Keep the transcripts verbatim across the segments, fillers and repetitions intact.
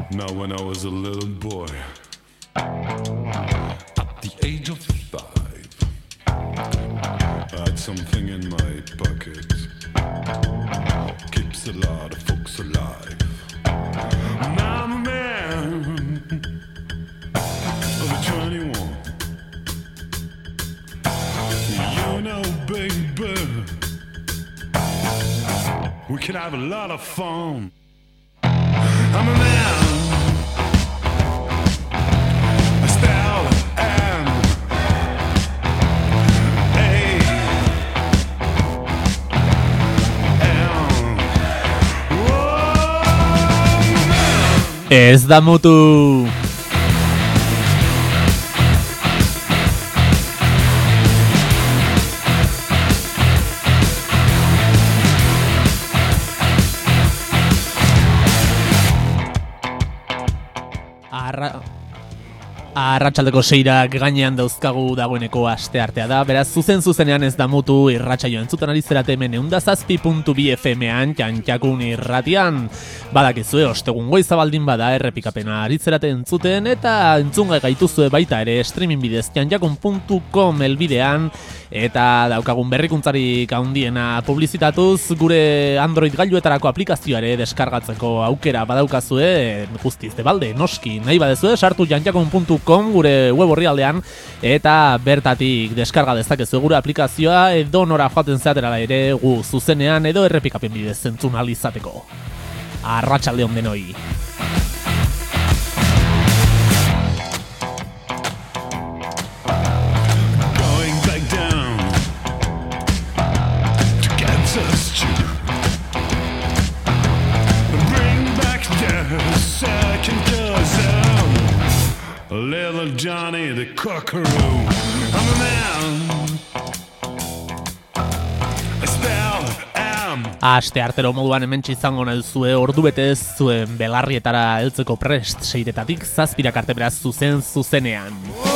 Now when I was a little boy, at the age of five, I had something in my pocket, keeps a lot of folks alive. Now I'm a man of twenty-one. You know, baby, we can have a lot of fun. I'm a man. Ez da mutu. Arra... Arratsaldeko seirak gainean dauzkagu dagoeneko asteartea da, beraz zuzen zuzenean ez da mutu irratsaio entzuten ari zerate hemen ehun zazpi puntu bi F M-an Txantxakun irratian. Badakizue ostegun goiza baldin bada errepikapena ari zerate entzuten eta entzungai gaituzue baita ere streaming bidez txantxakun puntu com elbidean eta daukagun berrikuntzarik handiena publizitatuz gure Android gailuetarako aplikazioare deskargatzeko aukera badaukazue guztiz de balde, noski, nahi badezue sartu txantxakun puntu com gure web orrialdean eta bertatik deskarga dezakezu gure aplikazioa edo nora joaten zeatera ere gu zuzenean edo errepikapen bidez entzun ahal izateko. Arratsalde on denoi. Going back down to Kansas Street. Bring back the second cousin, little Johnny the Cockaroo. I'm a man. I spell Aste artero moduan hementsi izango naizue ordu betez zuen belarrietara heltzeko prest seiretatik zazpirak arte beraz zuzen zuzenean.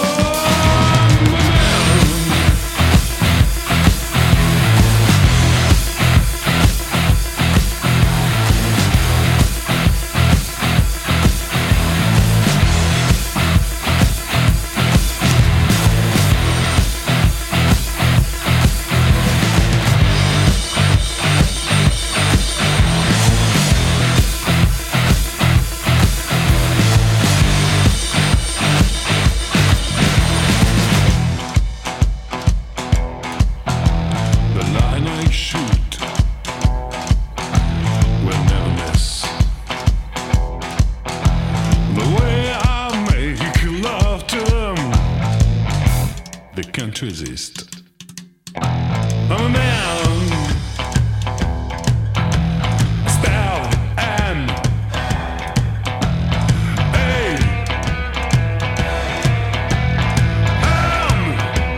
Resist. I'm a man. Spell M A M.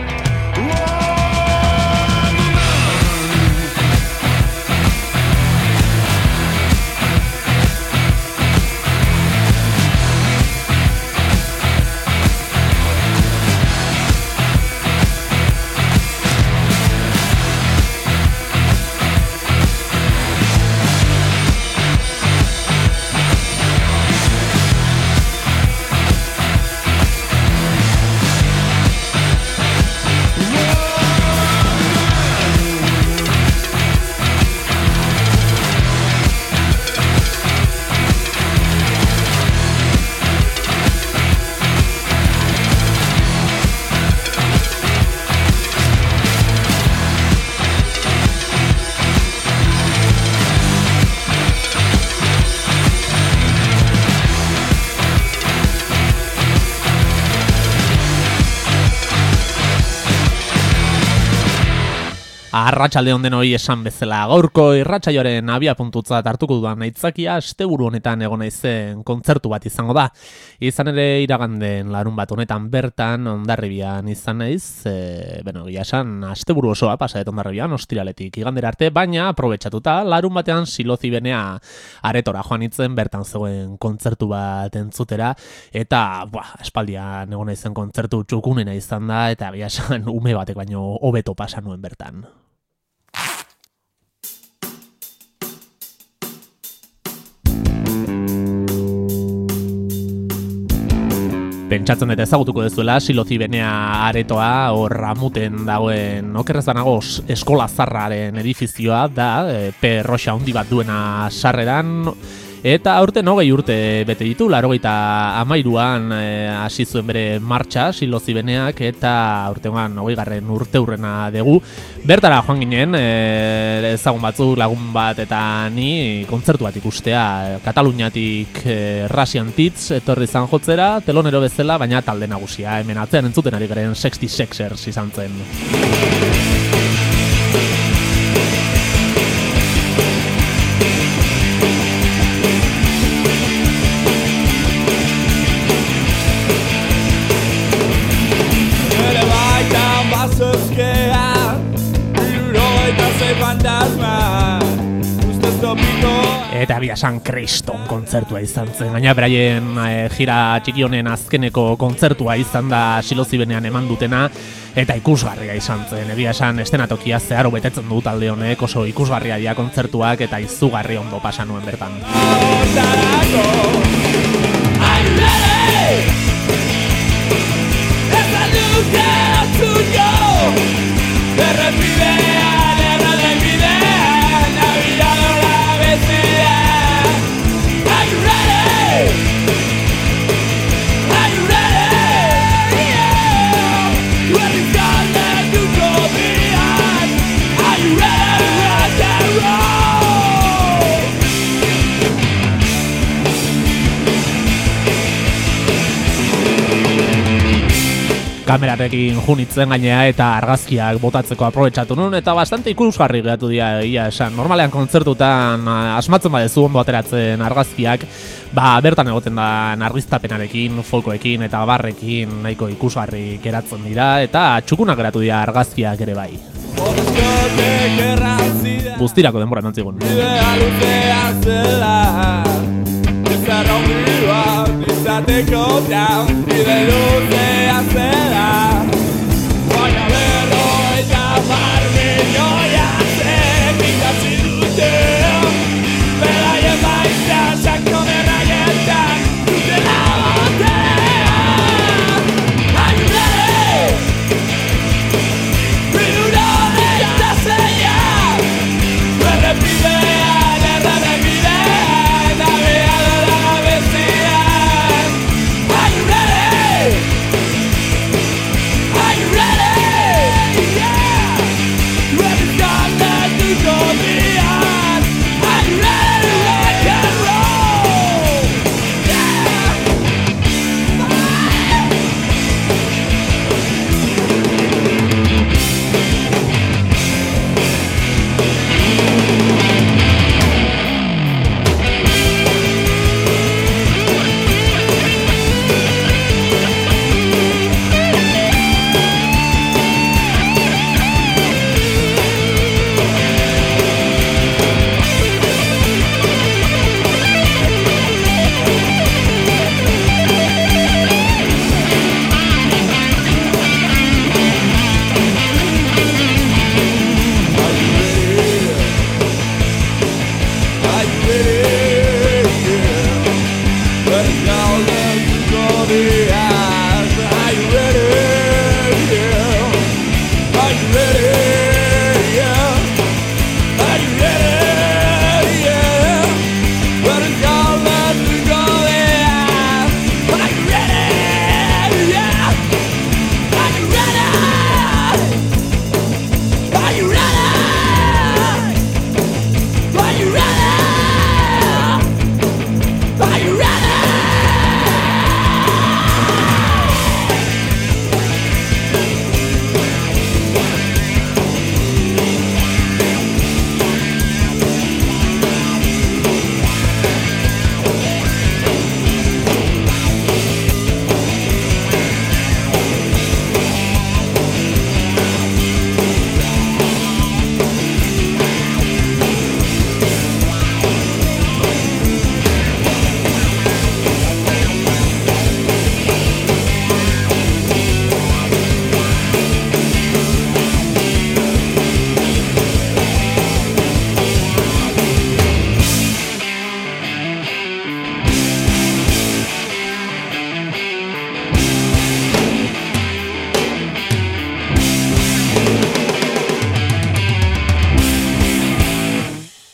Arratsalde on denoi esan bezala gaurko irratsaioaren abia puntutzat hartuko dudan aitzakia asteburu honetan egon naizen kontzertu bat izango da. Izan ere iraganden larun bat honetan bertan Hondarribian izan naiz, e, bueno, egia esan asteburu osoa pasa dut Hondarribian ostiraletik igandera arte, baina aprobetxatuta larun batean Silozi benea aretora joan itzen bertan zegoen kontzertu bat entzutera eta buah, espaldian egon naizen kontzertu txukunena izan da eta egia esan ume batek baino hobeto pasa nuen bertan. Pentsatzen dut ezagutuko dezuela, Silozi Benea aretoa, hor amuten dagoen, okerrez banago, eskola zarraren edifizioa da, e, P. Roxa handi bat duena sarreran, eta aurten hogei urte bete ditu, laurogeita hamairuan hasi zuen bere martxa, Silozi Beneak, eta aurtengoan hogeigarren urte hurrena dugu. Bertara joan ginen, e, ezagun batzuk lagun bat eta ni kontzertu bat ikustea, Kataluniatik e, Russian Tits etorri zan jotzera, telonero bezala, baina talde nagusia, hemen atzean entzuten ari garen sexty sexers izan zen. Eta biasan kriston kontzertua izan zen, gaina beraien e, jira txiki honen azkeneko kontzertua izan da Silozi Benean eman dutena, eta ikusgarria izan zen, egia esan estenatokia zeharo betetzen du talde honek, oso ikusgarria dira kontzertuak eta izugarri ondo pasa nuen bertan. Kamerarekin junitzen gainea eta argazkiak botatzeko aprobetxatu nun, eta bastante ikusgarri geratu dira, ia esan. Normalean kontzertutan asmatzen badezu ondo ateratzen argazkiak, ba bertan egoten da argiztapenarekin, folkoekin eta barrekin nahiko ikusgarri geratzen dira, eta txukunak geratu dira argazkiak ere bai. Guztirako denbora eman zigun. Izateko down, bide luzea zela, baina berroita mar milioia zek ikasi dute, beraien baita sako berraietan dutela botea. Are you ready? Bidurone eta zeia, berrepidean, errepidean, nabiadora bezia. Are you ready?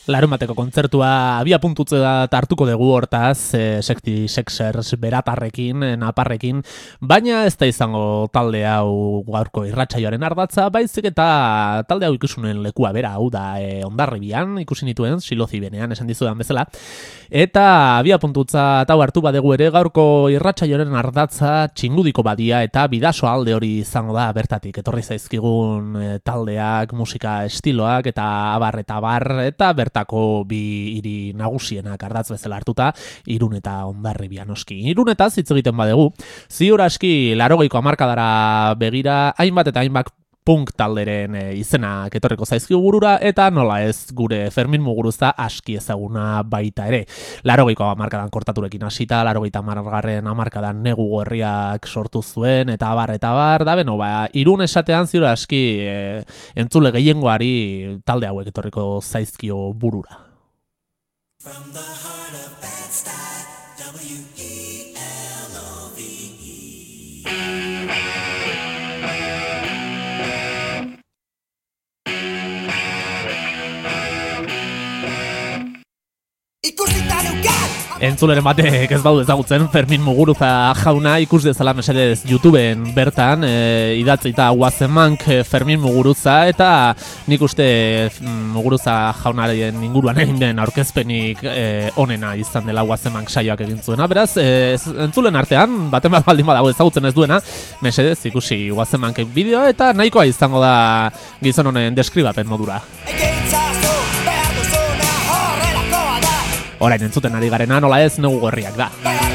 Larunbateko kontzertua abia puntutze da hartuko dugu hortaz, e, Sekti Sexers beratarrekin, naparrekin, baina ez da izango talde hau gaurko irratsaioaren ardatza, baizik eta talde hau ikusunen lekua bera, hau da e, Hondarribian, ikusi nituen, Silozi benean, esan dizudan bezala, eta abia puntutza eta hartu badegu ere gaurko irratsaioaren ardatza Txingudiko badia eta Bidaso alde hori izango da bertatik, etorri zaizkigun e, taldeak, musika estiloak, eta abar eta bar, eta bertatik bi hiri nagusienak ardatz bezala hartuta, Irun eta Hondarribia noski. Irunetaz hitz egiten badegu, ziur aski laurogeiko hamarkadara begira hainbat eta hainbat punk talderen e, izenak etorriko zaizkigu burura, eta nola ez gure Fermin Muguruza aski ezaguna baita ere. Laurogeiko hamarkadan kortaturekin hasita, laurogeita hamargarren hamarkadan Negu Gorriak sortu zuen, eta bar eta bar, da beno, ba, Irun esatean ziur aski e, entzule gehiengoari talde hauek etorriko zaizkio burura. From the heart of Bed-Stuy, W E L O V E. Entzuleren batek ez badu ezagutzen Fermin Muguruza jauna ikus dezala mesedez YouTubeen bertan e, idatzita Guazemank Fermin Muguruza, eta nik uste Muguruza jaunaren inguruan egin den aurkezpenik e, onena izan dela Guazemank saioak egin zuena. Beraz, e, entzulen artean, baten bat baldin badago ezagutzen ez duena, mesedez ikusi Guazemank bideoa, eta nahikoa izango da gizon honen deskribapen modura. Orain entzuten ari garena nola ez Negu Gorriak da.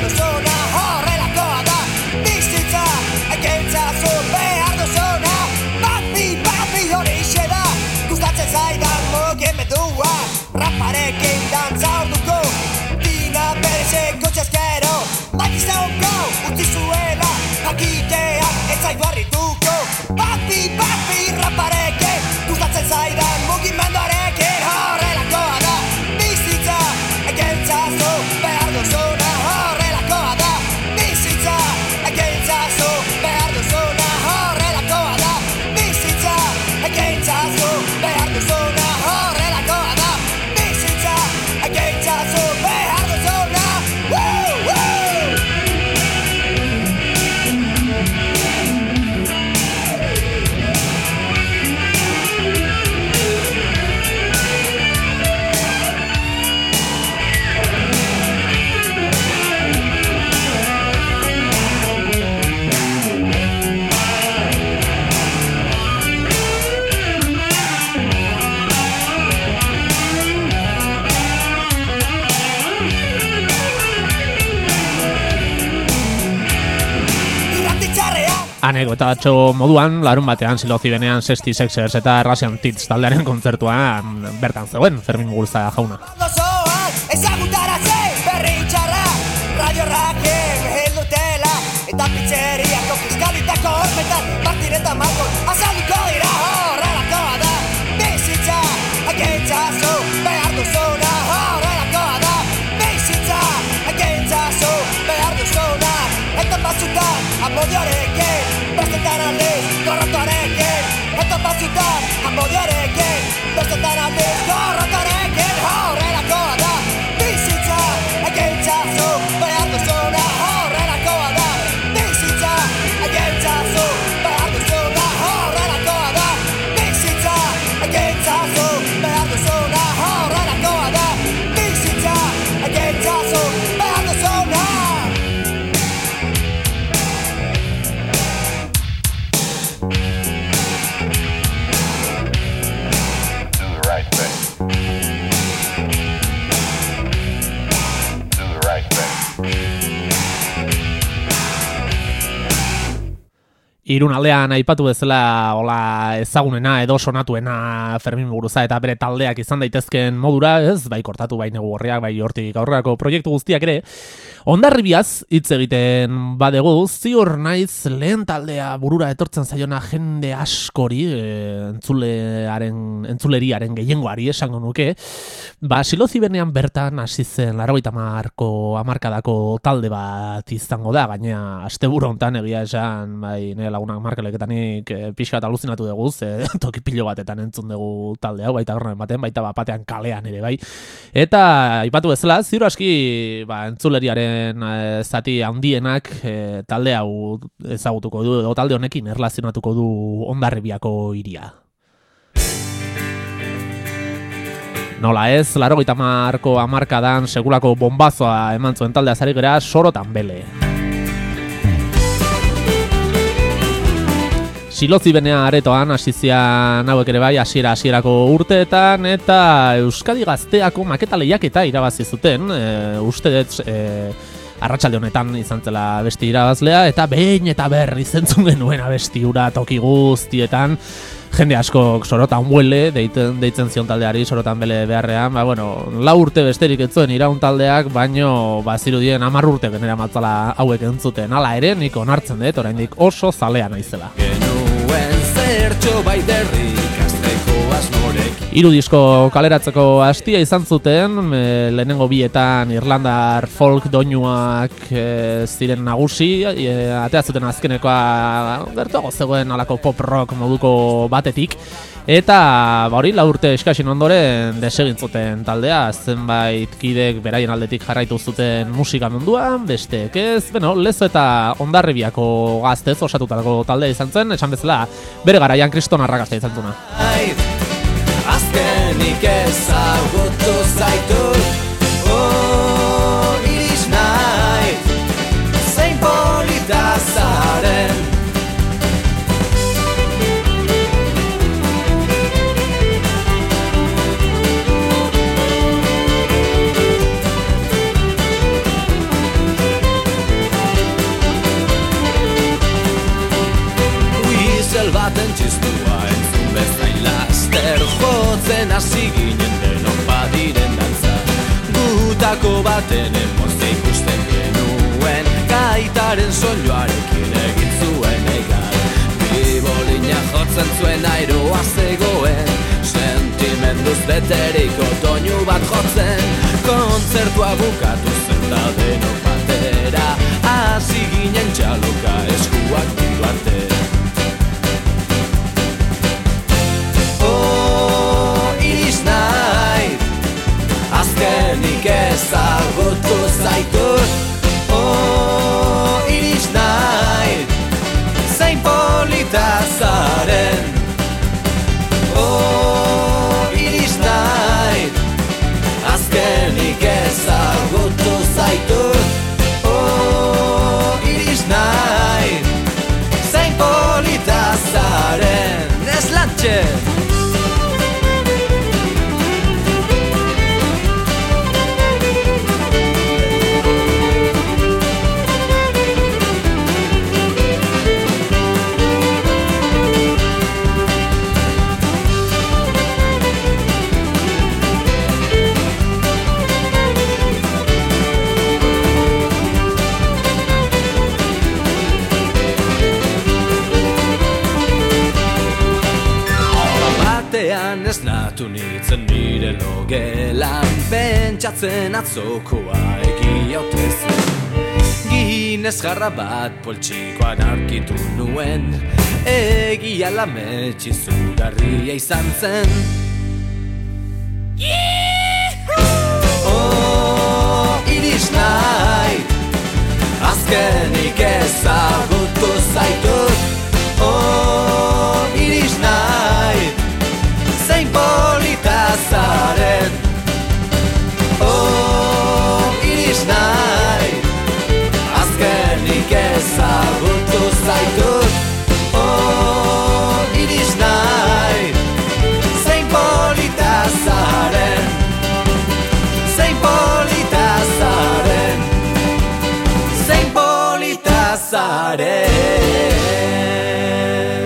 Anekotatxo moduan, larun batean Silozi benean Sekti Sexers eta Russian Tits taldearen kontzertuan bertan zegoen Fermin Muguruza jauna. Eta pizzeriako fiskalitako hormetan partireta malkon azalduko dira horrelakoa da. Bizitza, ageitzazu, behar duzuna horrelakoa da. Bizitza, ageitzazu, behar duzuna. Eta batzutan, amodioarekin, bestetan aldiz, gorrotoarekin. Eta batzutan, amodioarekin, bestetan aldiz, gorrotoarekin horrelakoa da. Bizitza, ageitzazu, behar duzuna horrelakoa da. Bizitza, ageitzazu, behar duzuna horrelakoa da. Bizitza, ageitzazu, behar duzuna horrelakoa da. Bizitza, ageitzazu, behar duzuna. Do the right thing. Do the right thing. Irun aldean aipatu bezala hola ezagunena edo sonatuena Fermin Muguruza eta bere taldeak izan daitezken modura, ez, bai kortatu, bai Negu Gorriak, bai hortik aurrerako proiektu guztiak ere, Hondarribiaz hitz egiten badegu, ziur naiz lehen taldea burura etortzen zaiona jende askori, e, entzulearen, entzuleriaren gehiengoari esango nuke, ba, Silozi benean bertan hasi zen laurogeita hamarko hamarkadako talde bat izango da, gainera asteburu hontan egia esan, bai, nire lagun lagunak markeleketanik e, pixka eta aluzinatu dugu, ze toki pilo batetan entzun dugu talde hau, baita horren baten, baita batean kalean ere bai. Eta aipatu bezala, ziur aski ba, entzuleriaren e, zati handienak e, talde hau ezagutuko du, edo talde honekin erlazionatuko du Hondarribiako hiria. Nola ez, laurogeita hamarko hamarkadan sekulako bombazoa eman zuen taldea zari gera Sorotan Bele. Silozi benea aretoan hasizian hauek ere bai hasiera hasierako urteetan eta Euskadi Gazteako maketa lehiaketa irabazi zuten, e, uste dut e, arratsalde honetan izan zela abesti irabazlea eta behin eta berriz entzun genuen abesti hura toki guztietan. Jende askok Sorotan Bele deitzen, deitzen zion taldeari Sorotan Bele beharrean, ba, bueno, lau urte besterik ez zuen iraun taldeak, baino bazirudien hamar urte genera matzala hauek entzuten. Hala ere, nik onartzen dut, oraindik oso zalea naizela. Genuen zertxo baiderrik azteko asnorek. Hiru disko kaleratzeko hastia izan zuten, e, lehenengo bietan Irlandar folk doinuak e, ziren nagusi, e, atea zuten azkenekoa gertuago zegoen alako pop rock moduko batetik, eta ba hori lau urte eskasin ondoren desegin zuten taldea, zenbait kidek beraien aldetik jarraitu zuten musika munduan, besteek ez, beno, Lezo eta Hondarribiako gaztez osatutako taldea izan zen, esan bezala bere garaian kriston arrakasta izan zuna. Azkenik ezagutu zaitut, oh, iris nahi, zein polita zaren. Whistle baten txistua entzun bezain laster jotzen hasi ginen denok badiren dantza. Gutako baten emozia ikusten genuen, gaitaren soinuarekin egin zuen egan. Bibolina jotzen zuen airoa zegoen, sentimenduz beteriko doinu bat jotzen. Kontzertua bukatu zen da denok batera, hasi ginen txaloka eskuak diru arte. Azkenik ezagutu zaitut, oh, iris nahi, zein polita zaren. Oh, iris nahi, azkenik ezagutu zaitut, oh, iris nahi, zein polita zaren. Ez lantxe! Esnatu nitzen nire logelan, pentsatzen atzokoa egia ote zen. Ginez jarra bat poltsikoan aurkitu nuen, egia lametsi zugarria izan zen. Oh, iris nahi, azkenik ezagutu zaitut. Oh, iris nahi, zein polita zaren. Oh, iris nahi, azkenik ezagutu zaitut. Oh, iris nahi, zein polita zaren. Zein polita zaren. Zein polita zaren.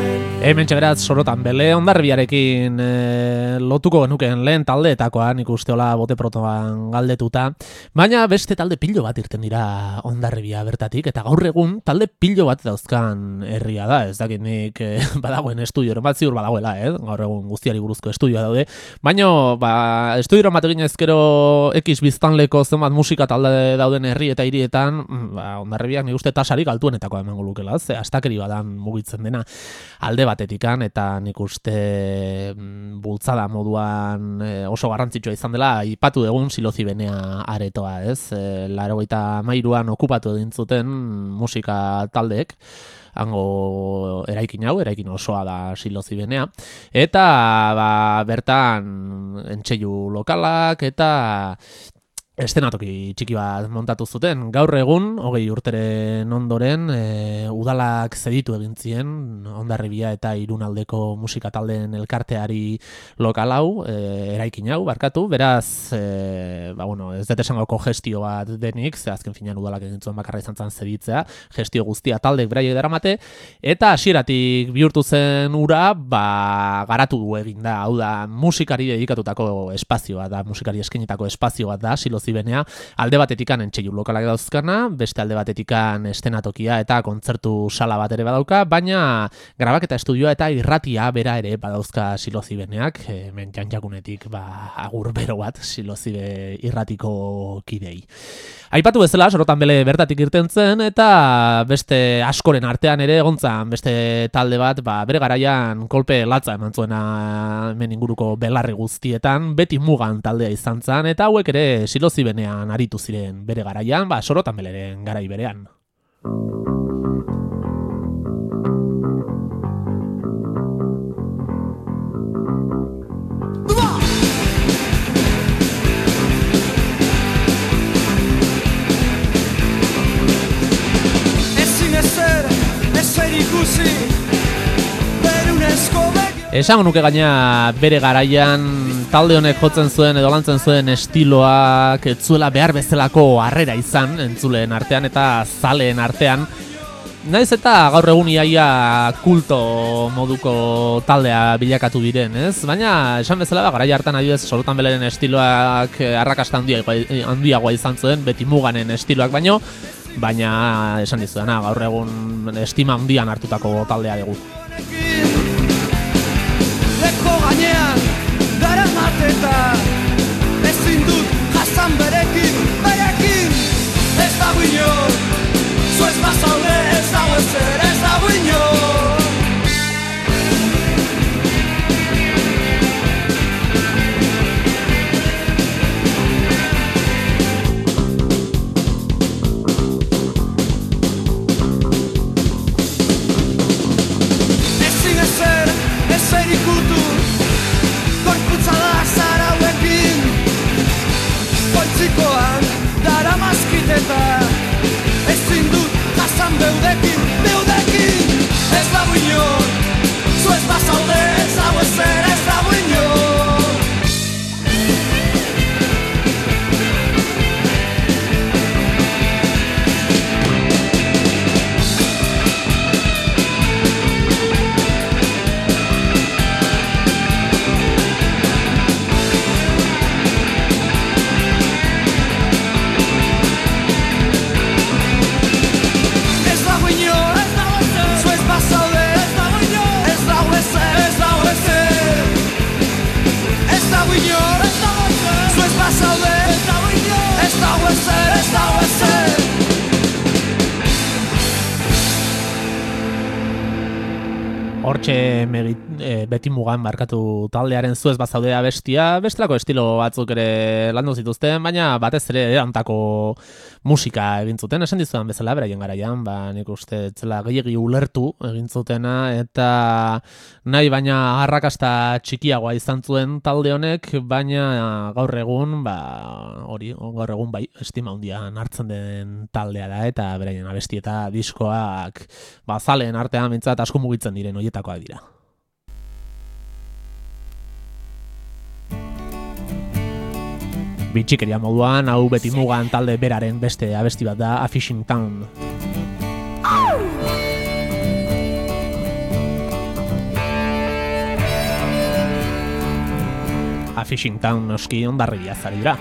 Hemen txeberaz sorotan bele, Hondarribiarekin e, lotuko genuken lehen taldeetakoa, nik uste hola bote protoan galdetuta, baina beste talde pilo bat irten dira Hondarribia bertatik, eta gaur egun talde pilo bat dauzkan herria da, ez dakit nik e, badagoen estudioren bat ziur badagoela, eh? Gaur egun guztiari buruzko estudioa daude, baina ba, estudioren bat egin ezkero X biztanleko zenbat musika talde dauden herri eta hirietan, ba, Hondarribiak nik uste tasarik altuenetakoa emango lukela, ze astakeri badan mugitzen dena alde batetikan, eta nik uste mm, bultzada moduan e, oso garrantzitsua izan dela aipatu egun Silozibenea aretoa, ez? E, laurogeita hamairuan okupatu egin zuten musika taldeek, hango eraikin hau, eraikin osoa da Silozibenea, eta ba, bertan entseilu lokalak eta estenatoki txiki bat montatu zuten. Gaur egun, hogei urteren ondoren, e, udalak zeditu egin zien Hondarribia eta Irunaldeko musika taldeen elkarteari lokal hau, e, eraikin hau, barkatu, beraz, e, ba, bueno, ez dut esangoko gestio bat denik, ze azken finean udalak egin zuen bakarra izan zen zeditzea, gestio guztia taldek beraiek daramate, eta hasieratik bihurtu zen ura, ba, garatu egin da, hau da, musikari dedikatutako espazioa da, musikari eskenitako espazio bat da, Silozibenea, alde batetikan entseilu lokalak dauzkana, beste alde batetikan estenatokia eta kontzertu sala bat ere badauka, baina grabaketa estudioa eta irratia bera ere badauzka Silozibeneak, hemen jantjakunetik ba, agur bero bat Silozibe irratiko kidei. Aipatu bezala, sorotan bele bertatik irten zen, eta beste askoren artean ere egontzan beste talde bat, ba, bere garaian kolpe latza eman zuena hemen inguruko belarri guztietan, beti mugan taldea izan zen, eta hauek ere Silozibenean aritu ziren bere garaian, ba, sorotan beleren garai berean. Esango nuke gaina bere garaian talde honek jotzen zuen edo lantzen zuen estiloak ez zuela behar bezalako harrera izan entzuleen artean eta zaleen artean. Naiz eta gaur egun iaia kulto moduko taldea bilakatu diren, ez? Baina esan bezala garai hartan adibidez sorotan beleren estiloak arrakasta handiagoa, handiagoa izan zuen, beti muganen estiloak baino, baina esan dizuena gaur egun estima handian hartutako taldea dugu. Leko gainean dara mateta ezin dut jasan berekin, berekin ez dago inor, zu ez bazaude ez dago ezer, ez dago inor. Ezin ezer, ezer ikutu gorputza da zarauekin, goitzikoan dara maskiteta ezin dut jasan beudekin, beudekin ez dago inor, zu ez bazaude ez dago ezer, ez dago inor. Hortxe e, beti mugan markatu taldearen zu ez bazaude abestia, bestelako estilo batzuk ere landu zituzten, baina batez ere erantako musika egin zuten, esan dizudan bezala beraien garaian, ba, nik uste zela gehiagi ulertu egin zutena, eta nahi baina arrakasta txikiagoa izan zuen talde honek, baina gaur egun, ba, hori, gaur egun bai, estima handian hartzen den taldea da, eta beraien abesti eta diskoak, ba, zaleen artean mintzat asko mugitzen diren horietakoak dira. Bitxikeria moduan, hau beti mugan talde beraren beste abesti bat da, A Fishing Town. A Fishing Town noski Hondarribia zari dira.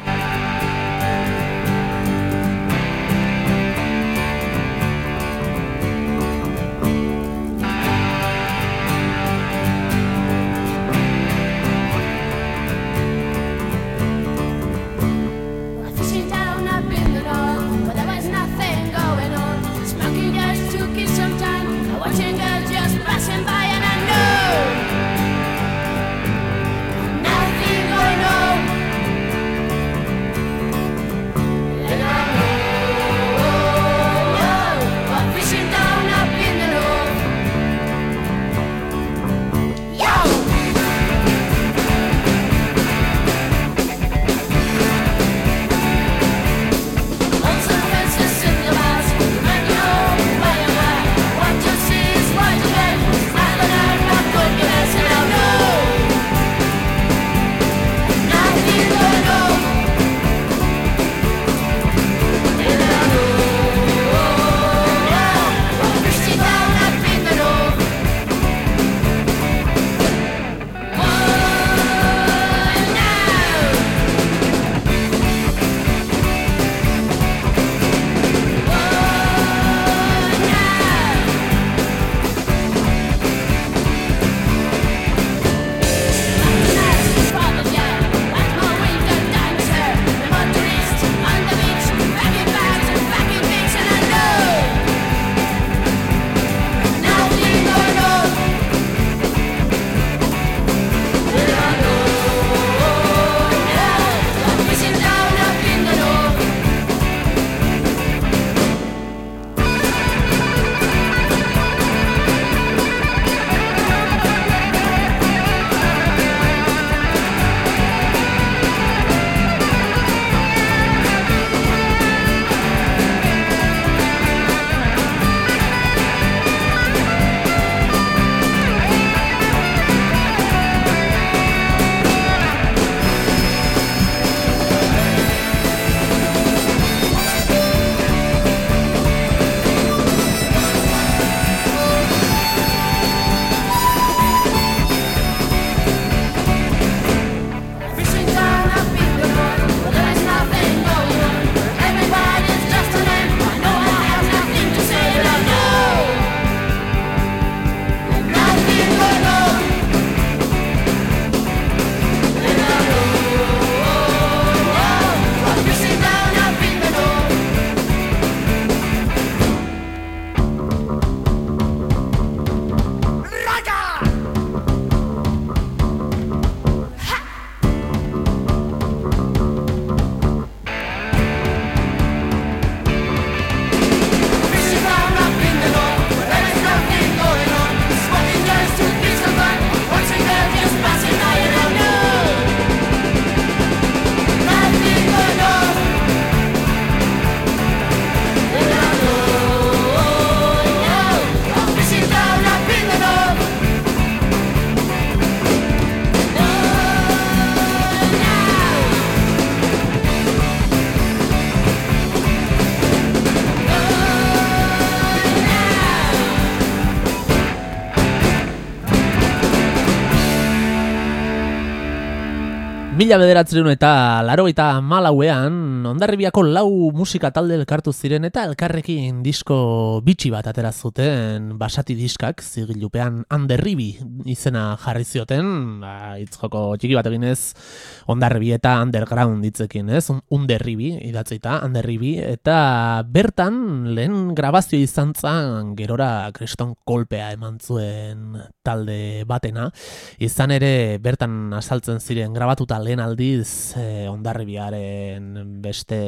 Mila bederatzireun eta laurogeita hamalauean Hondarribiako lau musika talde elkartu ziren eta elkarrekin disko bitxi bat atera zuten basati diskak, zigilupean Anderribi izena jarri zioten, ba, hitzjoko txiki bat eginez Hondarribi eta Underground hitzekin, ez? Underribi idatzita, Anderribi, eta bertan lehen grabazio izan zen gerora kriston kolpea eman zuen talde batena, izan ere bertan azaltzen ziren grabatuta lehen aldiz eh, Hondarribiaren beste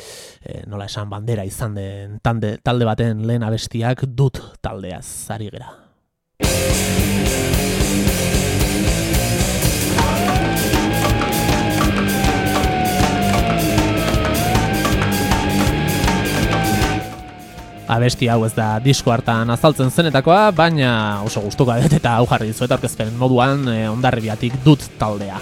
eh, nola esan bandera izan den talde, talde baten lehen abestiak dut taldeaz ari gera. Abesti hau ez da disko hartan azaltzen zenetakoa, baina oso gustuko dut eta hau jarri dizuet aurkezpen moduan eh, Hondarribiatik dut taldea.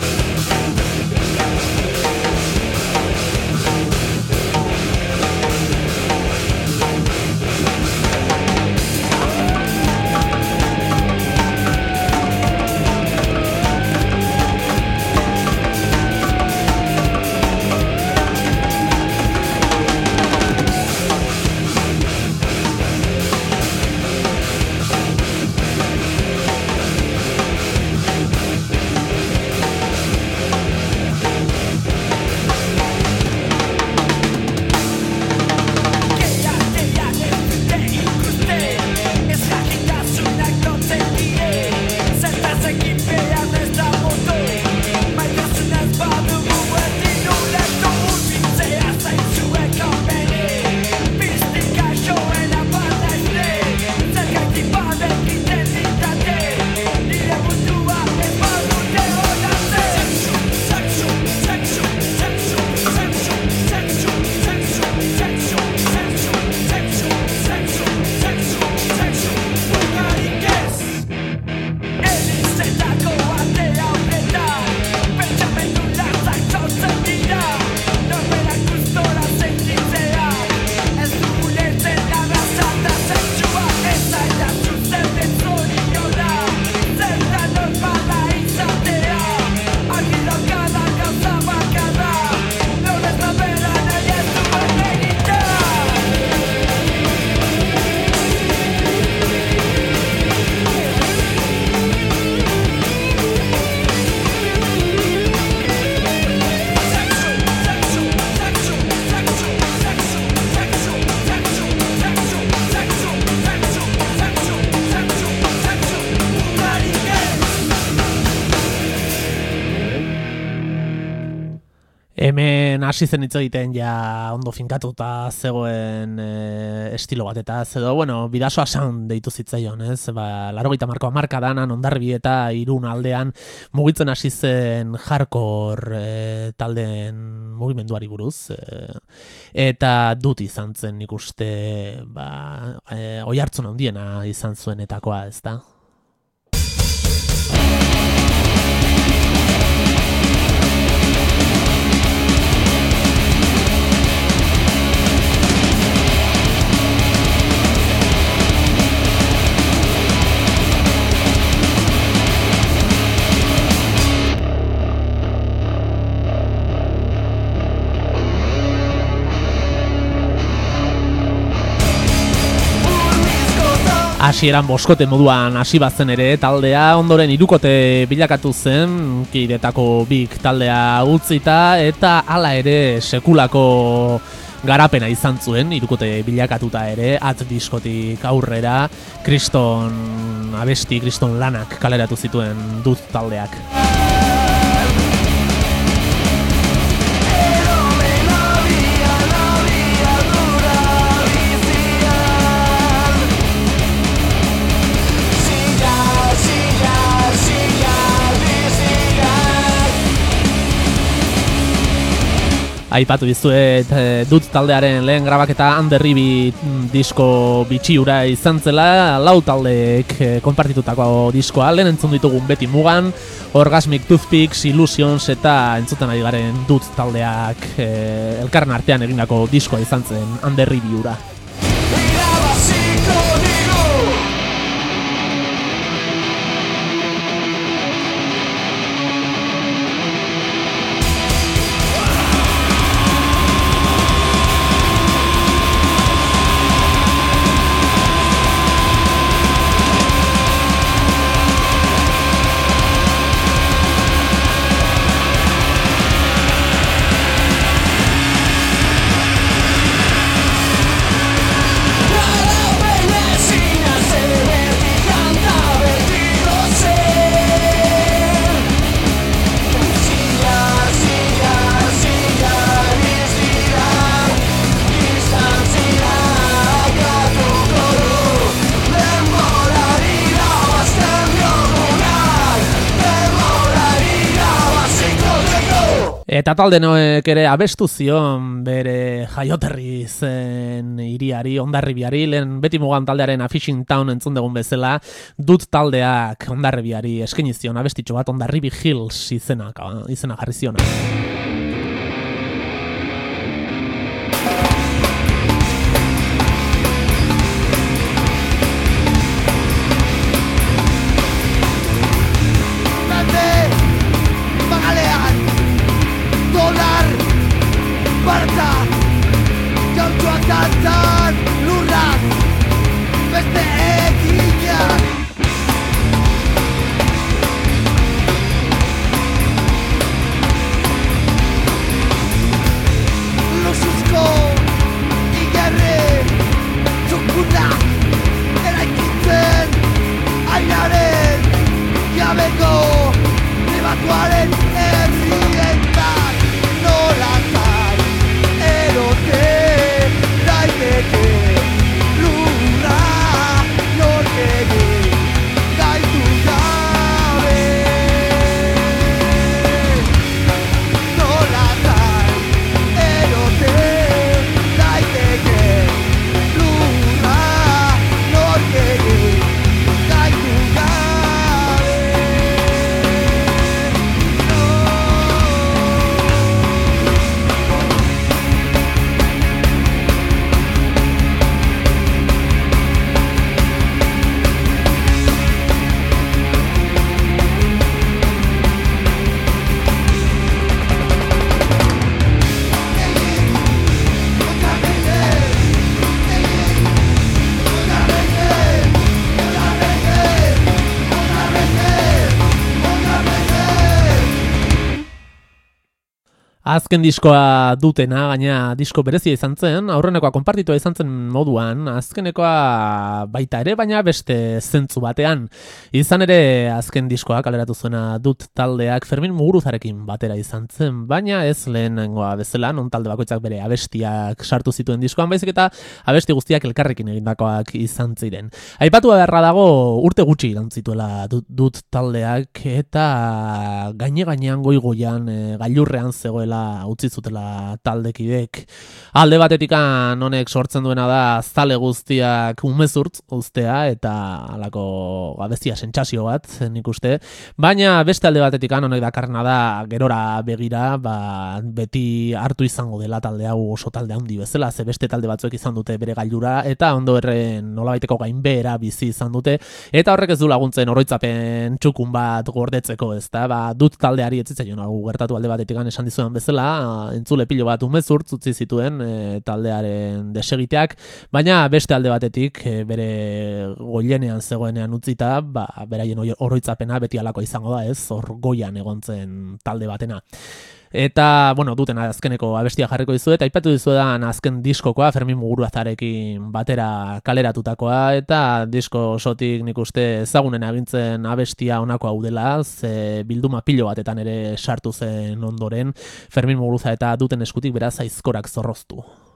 Hemen hasi zen hitz egiten ja ondo finkatuta zegoen e, estilo bat eta edo, bueno, Bidasoa Sound deitu zitzaion, ez? Ba, laurogeita hamarko hamarkadanan Hondarribi eta Irun aldean mugitzen hasi zen hardcore e, taldeen mugimenduari buruz. E, eta dut izan zen nik uste ba, e, oihartzun handiena izan zuenetakoa, ezta? Hasieran boskote moduan hasi bazen ere taldea, ondoren hirukote bilakatu zen, kidetako bik taldea utzita, eta hala ere sekulako garapena izan zuen, hirukote bilakatuta ere, at diskotik aurrera, kriston abesti, kriston lanak kaleratu zituen dut taldeak. Aipatu dizuet e, dut taldearen lehen grabaketa Underribi disko bitxiura izan zela, lau taldeek e, konpartitutako diskoa, lehen entzun ditugun Beti Mugan, Orgasmic Toothpicks, Illusions eta entzuten ari garen dut taldeak e, elkarren artean egindako diskoa izan zen Underribi ura. Eta talde noek ere abestu zion bere jaioterri zen hiriari, Hondarribiari, lehen Beti Mugan taldearen A Fishing Town entzun dugun bezala, dut taldeak Hondarribiari eskaini zion abestitxo bat, Hondarribi Hills izena, izena jarri ziona. Barka, jautuak dantzan lurrak, beste eginak. Azken diskoa dutena, gaina disko berezia izan zen, aurrenekoa konpartitua izan zen moduan, azkenekoa baita ere, baina beste zentzu batean. Izan ere, azken diskoa kaleratu zuena dut taldeak Fermin Muguruzarekin batera izan zen, baina ez lehenengoa bezala, non talde bakoitzak bere abestiak sartu zituen diskoan, baizik eta abesti guztiak elkarrekin egindakoak izan ziren. Aipatu beharra dago urte gutxi iraun zituela dut, dut taldeak, eta gaine-gainean goi-goian e, gailurrean zegoela utzi zutela taldekidek. Alde batetikan honek sortzen duena da zale guztiak umezurtz uztea eta halako abestia sentsazio bat, nik uste. Baina beste alde batetikan honek dakarrena da gerora begira, ba, beti hartu izango dela talde hau oso talde handi bezala, ze beste talde batzuek izan dute bere gailura eta ondo erren nolabaiteko gainbehera bizi izan dute, eta horrek ez du laguntzen oroitzapen txukun bat gordetzeko, ezta? Ba, dut taldeari ez zitzaion hau gertatu alde batetikan esan dizudan bezala, entzule pilo bat umezurtz utzi zituen e, taldearen desegiteak, baina beste alde batetik e, bere goienean zegoenean utzita, ba, beraien oroitzapena beti alako izango da, ez, hor goian egontzen talde batena. Eta, bueno, duten azkeneko abestia jarriko dizu, eta aipatu dizuedan azken diskokoa, Fermin Muguruzarekin batera kaleratutakoa, eta disko osotik nik uste ezagunen agintzen abestia honako hau dela, ze bilduma pilo batetan ere sartu zen ondoren, Fermin Muguruza eta duten eskutik beraz aizkorak zorroztu.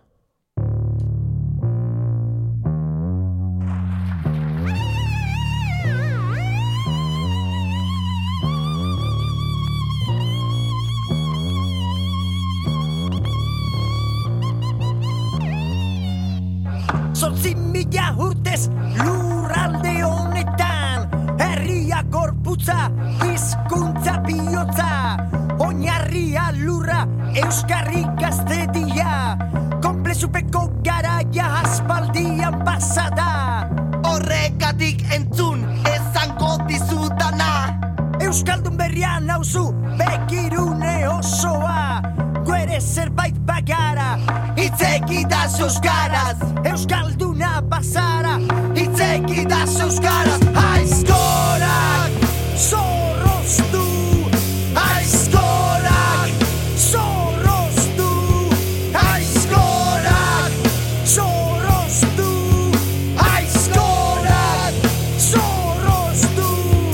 Zortzi mila urtez lurralde honetan, herria gorputza, hizkuntza bihotza, oinarria lurra, euskarri gaztedia, konplexupeko garaia aspaldian pasada. Horregatik entzun ezango dizudana, euskaldun berria nauzu begirune osoa, guere zerbait bagara, hitzegidaz euskaraz, euskalduna bazara, hitzegidaz euskaraz. Aizkorak zorroztu, aizkorak zorroztu, aizkorak zorroztu, aizkorak zorroztu.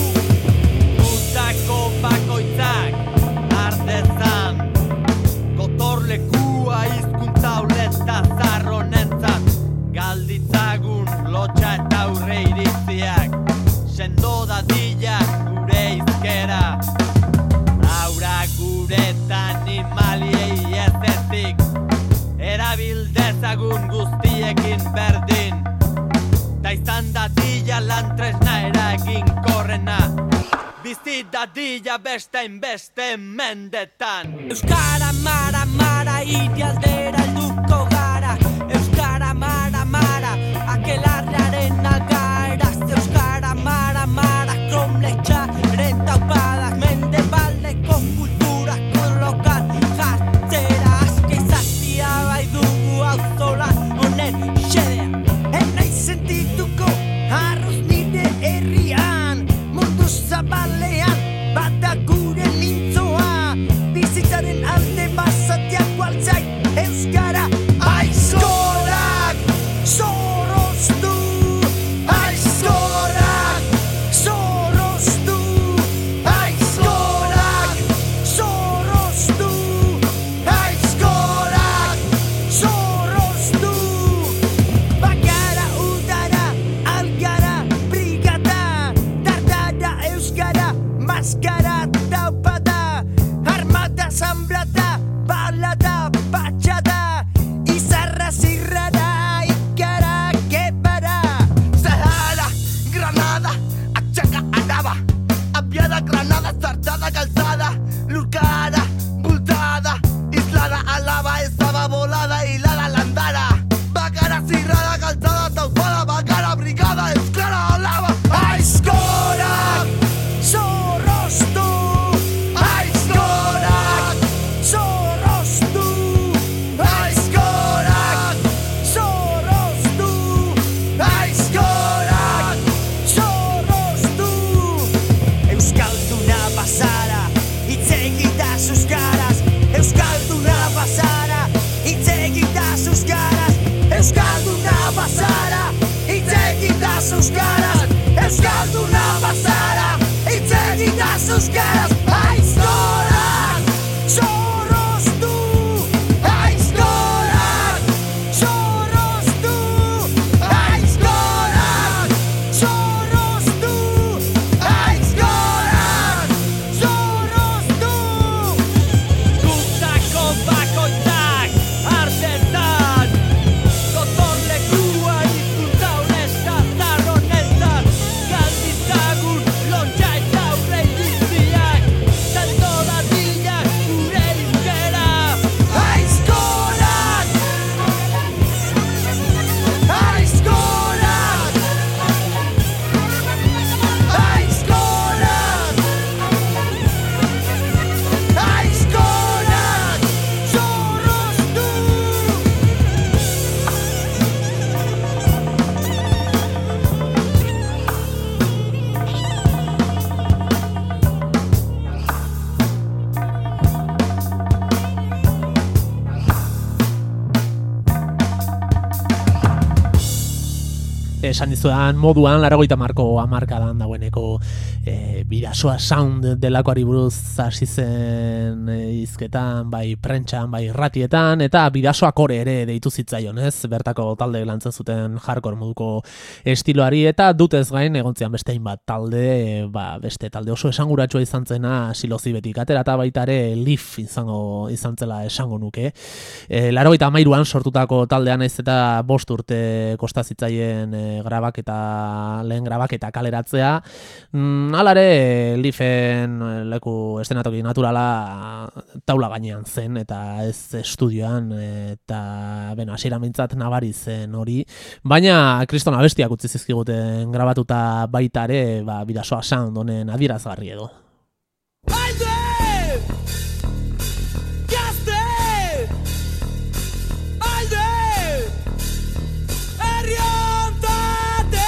Gutako bakoitzak ardezan, gotorlekua hizkuntza uleta zarronentzat, galditzagun lotxa eta aurre iritziak, sendo dadila gure izkera, aura guretan animaliei ez ezik, erabildezagun guztiekin berdin, ta izan dadila lantresna eragin korrena, bizi dadila beste inbeste mendetan. Euskara mara mara idealdera helduko gara, euskara mara mara akelarrearen algaraz, euskara mara mara kromletxaren taupadak, mendebaldeko kulturako lokal jartzera, azke izaztia bai dugu auzola honen xedea. Enai sentituko arroz nire herrian, mundu zabalean bada gure mintzoa, bizitzaren alde basatiak gualtzai euskara. Aizkorak zorroztu, aizkorak zorroztu, aizkorak zorroztu, aizkorak zorroztu. Bagara udara, algara, brigada, dardara euskara, maskara taupada, armada zambrada, balada, patxada, izarra zirrara, ikara kepara. Zahara, Granada, Atxaka, Araba, Abiada, Granada, Zartada, Calzada, Lurkara, Bultada, Islada, Alaba, Ezaba, Volada, Hilada, Landara, Bakara, Zirrada, Calzada, Taupada, Bakara, Brigada, Euskara, Alaba. Aizkorak zorroztu, aizkorak zorroztu, aizkorak zorroztu, aizkorak zorroztu. Euskalduna bazara, las euskaraz aizkorak zorroztu, aizkorak zorroztu, aizkorak zorroztu, aizkorak zorroztu. Gutako bakoitzak artetan gotorlekua izkuntza honesta zarronentzat galditzagun lontxa eta aurre iritziak salto dadilak gure izkera aizkorak aizkorak aizkorak aizkorak zorroztu. Esan dizudan moduan, laragoita marko amarkadan dagoeneko e, bidasoa sound delakoari buruz hasi zen e, izketan, bai prentxan, bai irratietan, eta bidasoa kore ere deitu zitzaion, ez? Bertako talde lantzen zuten hardcore moduko estiloari, eta dutez gain egontzian beste hainbat talde, e, ba, beste talde oso esanguratsua izan zena silozibetik atera, eta baita ere Leaf izango izan zela esango nuke. E, laragoita amairuan sortutako taldean naiz eta bost urte kosta zitzaien e, grabaketa, lehen grabaketa kaleratzea. Mm, alare, Leafen leku estenatoki naturala taula gainean zen, eta ez estudioan, eta beno, hasiera mintzat nabari zen hori. Baina kriston abestiak utzi zizkiguten grabatuta baita ere, ba, bidasoa sound honen adierazgarri edo. Alde! Gazte! Alde! Herri hontatik!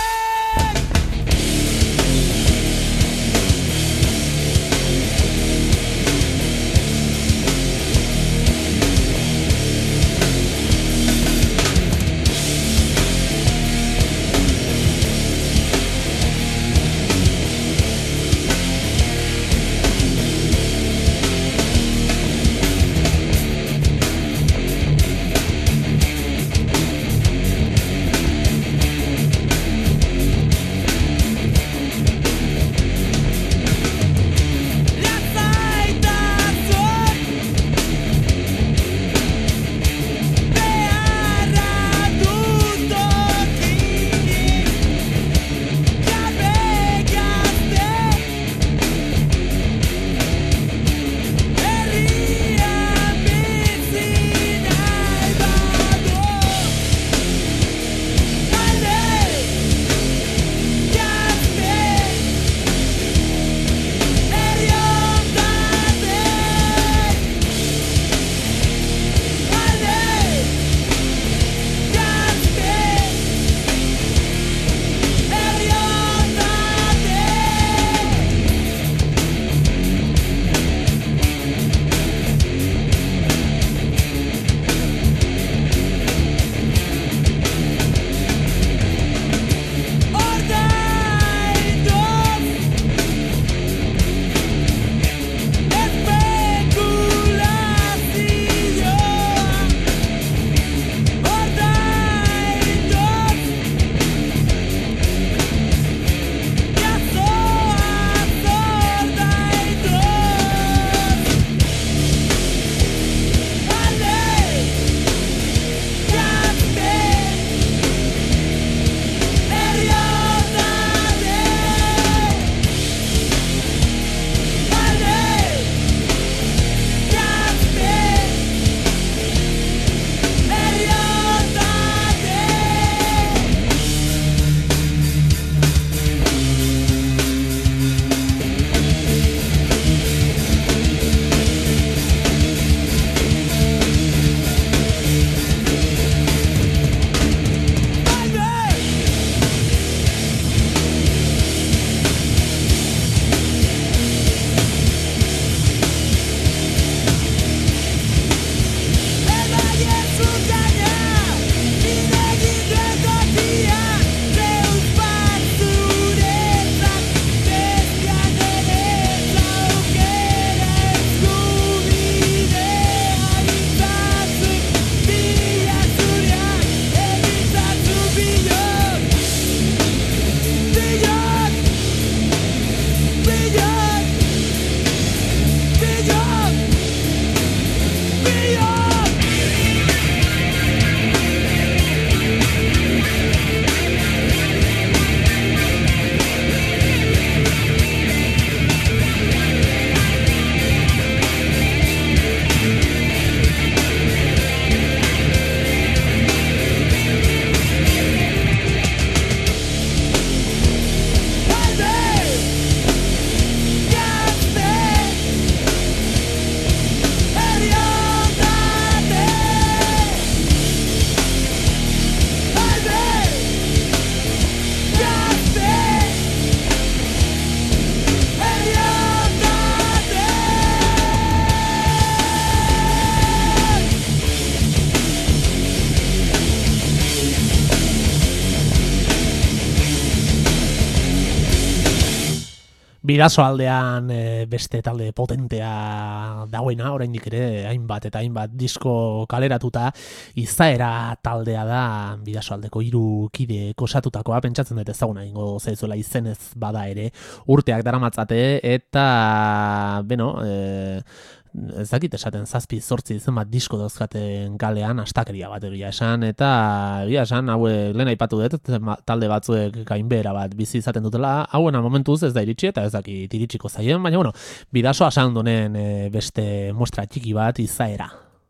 Bidaso aldean e, beste talde potentea dagoena, oraindik ere hainbat eta hainbat disko kaleratuta, Izaera taldea da Bidaso aldeko hiru kide osatutakoa, pentsatzen dut ezaguna ingo zaizuela izenez bada ere, urteak daramatzate eta beno, e, ez dakit esaten zazpi zortzi zenbat disko dauzkaten kalean, astakeria bat egia esan, eta egia esan, haue lehen aipatu dut, talde batzuek gainbehera bat bizi izaten dutela, hauena momentuz ez da iritsi eta ez dakit iritsiko zaien, baina bueno, Bidasoa soundonen e, beste muestra txiki bat, Izaera.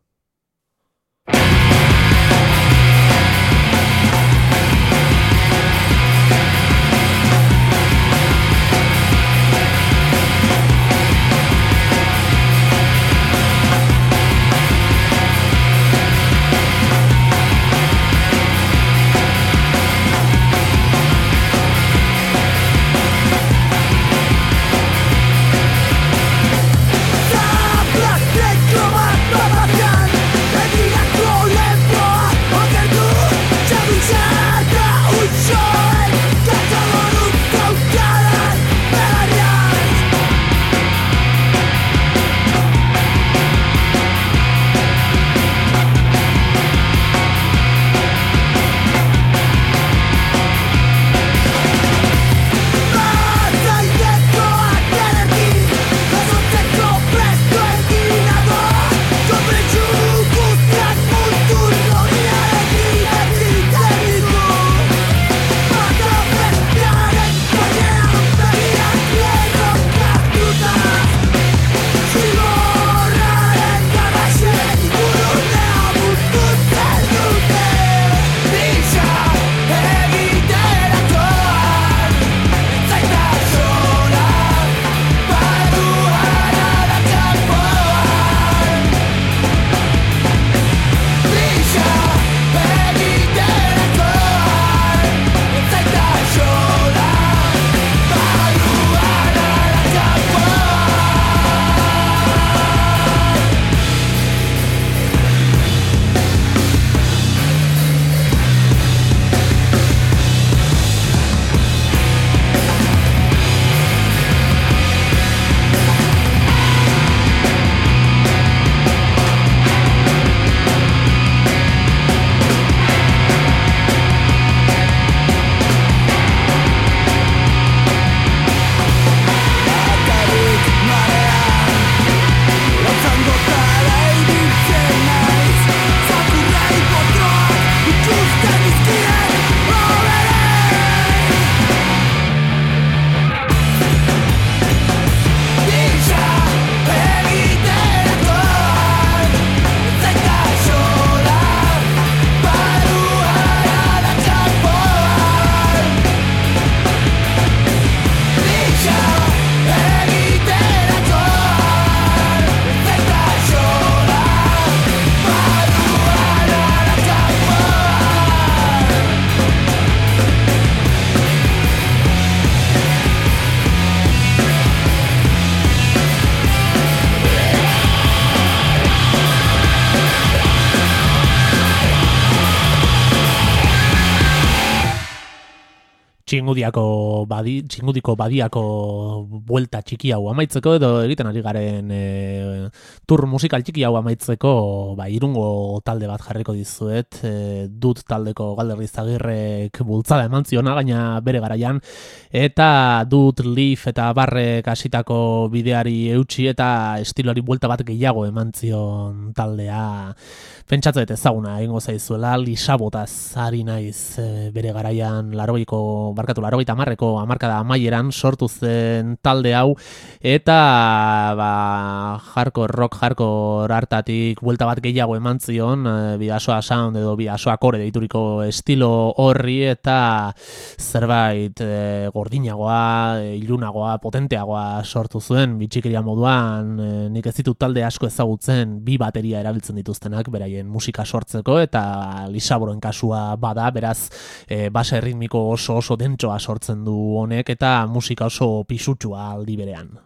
Txingudiako badi, txingudiko badiako buelta txiki hau amaitzeko edo egiten ari garen e, tur musikal txiki hau amaitzeko ba, Irungo talde bat jarriko dizuet, e, dut taldeko Galderri Zagirrek bultzada eman ziona gaina bere garaian, eta dut Leaf eta Barrek hasitako bideari eutsi eta estiloari buelta bat gehiago eman zion taldea. Pentsatu dut ezaguna egingo zaizuela, Lisabotaz ari naiz e, bere garaian larogeiko barkatu larogeita hamarreko hamarkada amaieran sortu zen talde hau eta ba, hardcore rock hardcore hartatik buelta bat gehiago eman zion e, Bidasoa sound edo Bidasoa core deituriko estilo horri eta zerbait e, gordinagoa, e, ilunagoa, potenteagoa sortu zuen bitxikeria moduan. E, nik ez ditut talde asko ezagutzen bi bateria erabiltzen dituztenak beraien musika sortzeko eta Lisaboroen kasua bada, beraz e, base ritmiko oso oso dentsoa sortzen du honek eta musika oso pisutsua aldi berean.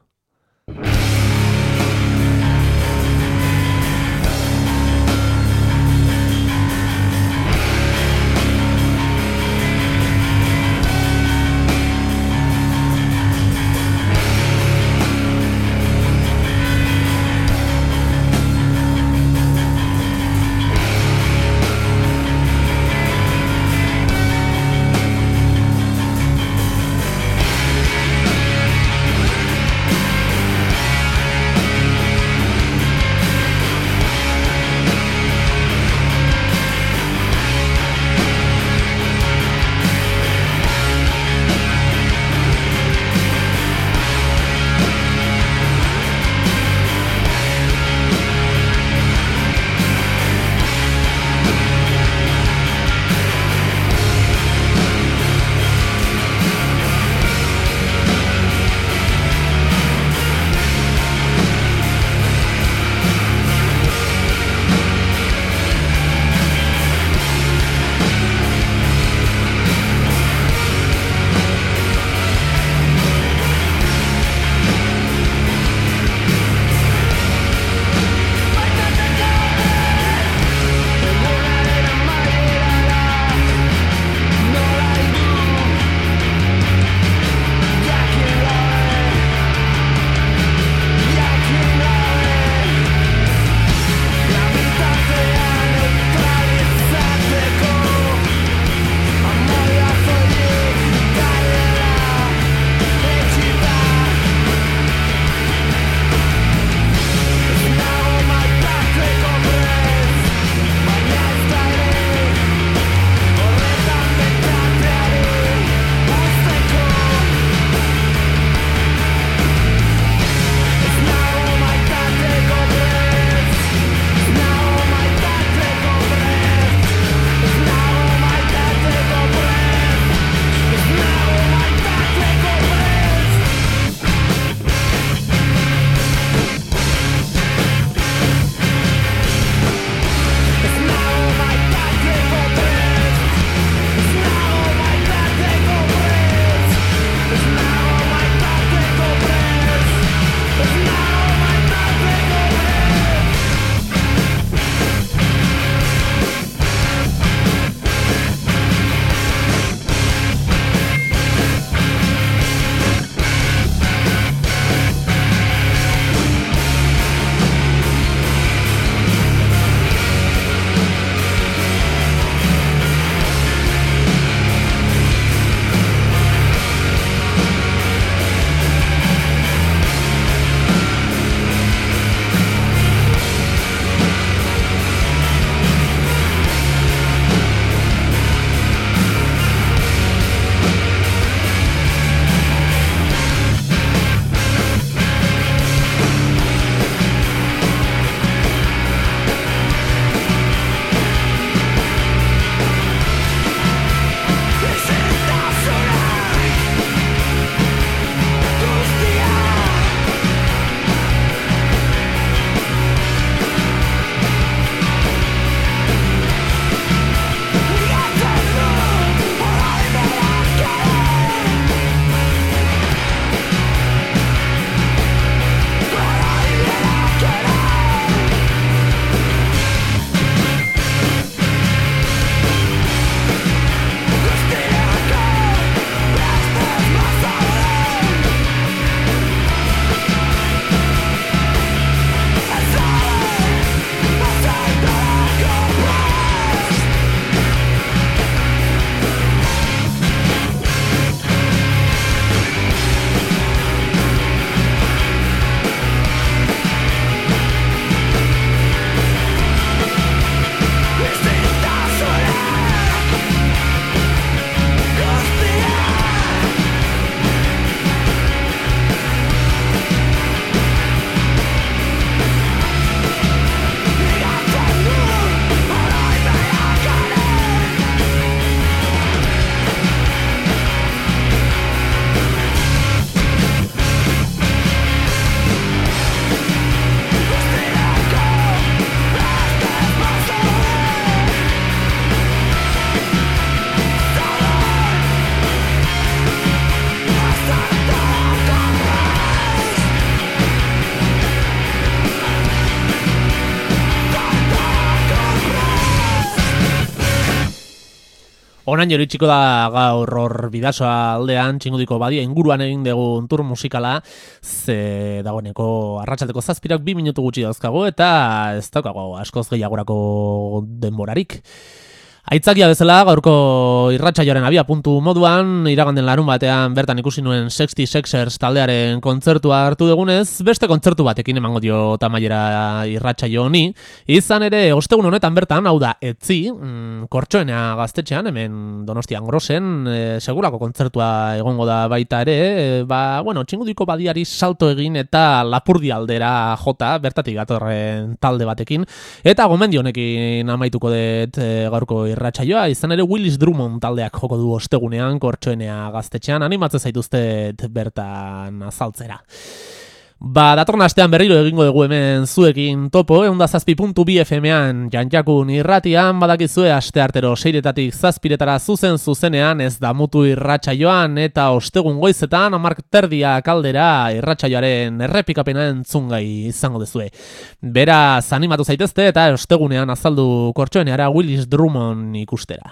Onan joritxiko da gaur hor bidasoa aldean, Txingudiko badia inguruan egin dugu tur musikala, ze dagoeneko arratsaldeko zazpirak bi minutu gutxi dauzkago, eta ez daukago askoz gehiagorako denborarik. Aitzakia bezala, gaurko irratsaioaren abia puntu moduan, iraganden larun batean bertan ikusi nuen sixty Sexers taldearen kontzertua hartu dugunez, beste kontzertu batekin emango dio tamaiera irratsaio honi. Izan ere, ostegun honetan bertan, hau da, etzi, mm, Kortxoenea gaztetxean, hemen Donostian Grosen, e, segurako kontzertua egongo da baita ere, e, ba, bueno, Txingudiko badiari salto egin eta Lapurdi aldera jota, bertatik gatorren talde batekin, eta gomendio honekin amaituko dut e, gaurko irratsaioa, izan ere Willis Drummond taldeak joko du ostegunean Kortxoenea gaztetxean, animatzen zaituztet bertan azaltzera. Ba, datorren astean berriro egingo dugu hemen zuekin topo, ehun eta zazpi puntu bi F M-an Jantjakun irratian, badakizue asteartero seiretatik zazpiretara zuzen zuzenean ez damutu irratsaioan, eta ostegun goizetan hamark terdia kaldera irratsaioaren errepikapena entzungai izango duzue. Beraz, animatu zaitezte eta ostegunean azaldu Kortxoeneara Willis Drummond ikustera.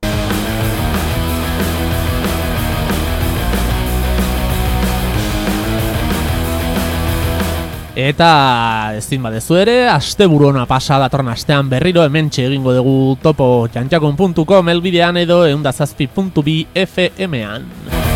Eta ezin badezu ere, asteburu ona pasa datorren astean berriro hementxe egingo dugu topo jantjakun puntu com elbidean edo ehun eta zazpi puntu bi F M-an.